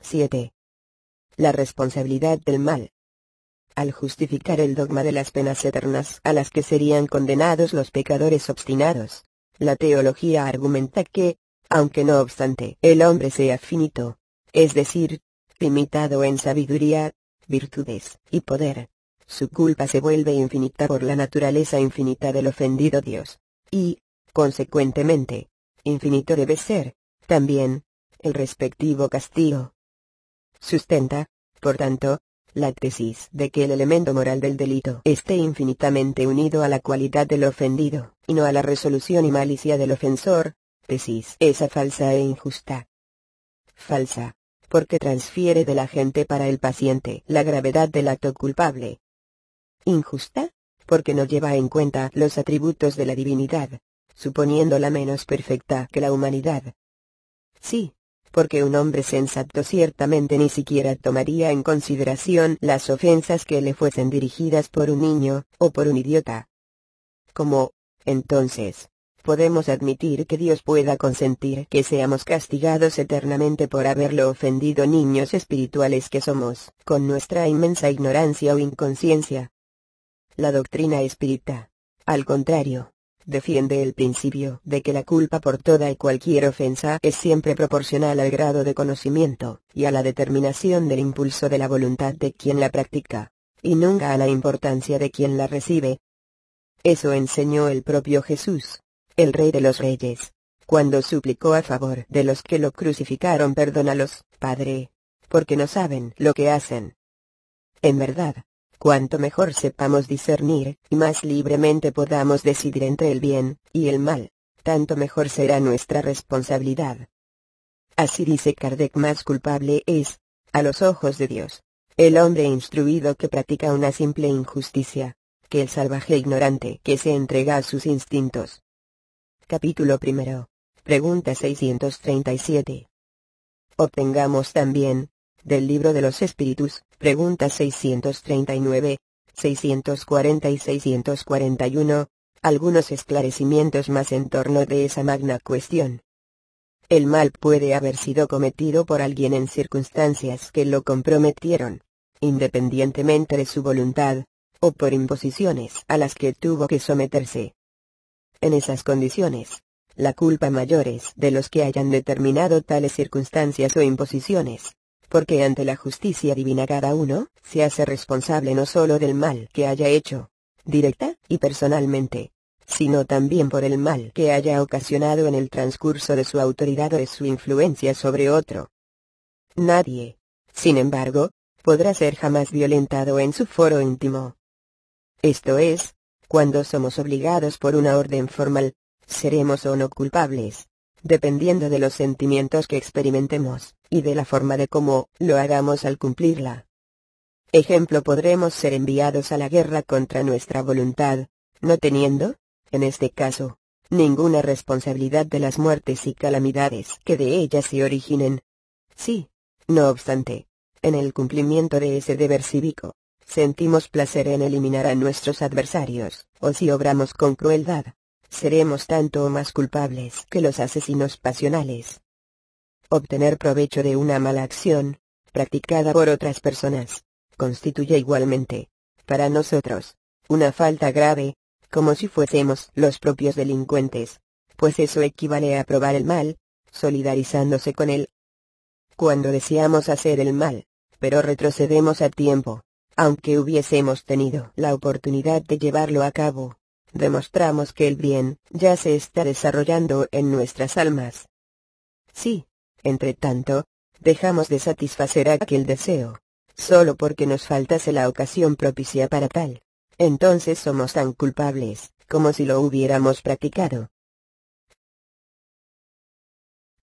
7. La responsabilidad del mal. Al justificar el dogma de las penas eternas a las que serían condenados los pecadores obstinados, la teología argumenta que, aunque no obstante el hombre sea finito, es decir, limitado en sabiduría, virtudes y poder, su culpa se vuelve infinita por la naturaleza infinita del ofendido Dios, y, consecuentemente, infinito debe ser, también, el respectivo castigo. Sustenta, por tanto, la tesis de que el elemento moral del delito esté infinitamente unido a la cualidad del ofendido, y no a la resolución y malicia del ofensor, tesis esa falsa e injusta. Falsa, porque transfiere de la gente para el paciente la gravedad del acto culpable. Injusta, porque no lleva en cuenta los atributos de la divinidad, suponiéndola menos perfecta que la humanidad. Sí, porque un hombre sensato ciertamente ni siquiera tomaría en consideración las ofensas que le fuesen dirigidas por un niño, o por un idiota. ¿Cómo, entonces, podemos admitir que Dios pueda consentir que seamos castigados eternamente por haberlo ofendido, niños espirituales que somos, con nuestra inmensa ignorancia o inconsciencia? La doctrina espírita, al contrario, defiende el principio de que la culpa por toda y cualquier ofensa es siempre proporcional al grado de conocimiento, y a la determinación del impulso de la voluntad de quien la practica, y nunca a la importancia de quien la recibe. Eso enseñó el propio Jesús, el Rey de los Reyes, cuando suplicó a favor de los que lo crucificaron: perdónalos, Padre, porque no saben lo que hacen. En verdad, cuanto mejor sepamos discernir, y más libremente podamos decidir entre el bien y el mal, tanto mejor será nuestra responsabilidad. Así dice Kardec: más culpable es, a los ojos de Dios, el hombre instruido que practica una simple injusticia, que el salvaje ignorante que se entrega a sus instintos. Capítulo primero. Pregunta 637. Obtengamos también, del Libro de los Espíritus, preguntas 639, 640 y 641, algunos esclarecimientos más en torno de esa magna cuestión. El mal puede haber sido cometido por alguien en circunstancias que lo comprometieron, independientemente de su voluntad, o por imposiciones a las que tuvo que someterse. En esas condiciones, la culpa mayor es de los que hayan determinado tales circunstancias o imposiciones, porque ante la justicia divina cada uno se hace responsable no solo del mal que haya hecho, directa y personalmente, sino también por el mal que haya ocasionado en el transcurso de su autoridad o de su influencia sobre otro. Nadie, sin embargo, podrá ser jamás violentado en su foro íntimo. Esto es, cuando somos obligados por una orden formal, seremos o no culpables, dependiendo de los sentimientos que experimentemos, y de la forma de cómo lo hagamos al cumplirla. Ejemplo: podremos ser enviados a la guerra contra nuestra voluntad, no teniendo, en este caso, ninguna responsabilidad de las muertes y calamidades que de ellas se originen. Sí, no obstante, en el cumplimiento de ese deber cívico, sentimos placer en eliminar a nuestros adversarios, o si obramos con crueldad, seremos tanto o más culpables que los asesinos pasionales. Obtener provecho de una mala acción, practicada por otras personas, constituye igualmente, para nosotros, una falta grave, como si fuésemos los propios delincuentes, pues eso equivale a aprobar el mal, solidarizándose con él. Cuando deseamos hacer el mal, pero retrocedemos a tiempo, aunque hubiésemos tenido la oportunidad de llevarlo a cabo, demostramos que el bien ya se está desarrollando en nuestras almas. Sí, entre tanto, dejamos de satisfacer aquel deseo, solo porque nos faltase la ocasión propicia para tal, entonces somos tan culpables como si lo hubiéramos practicado.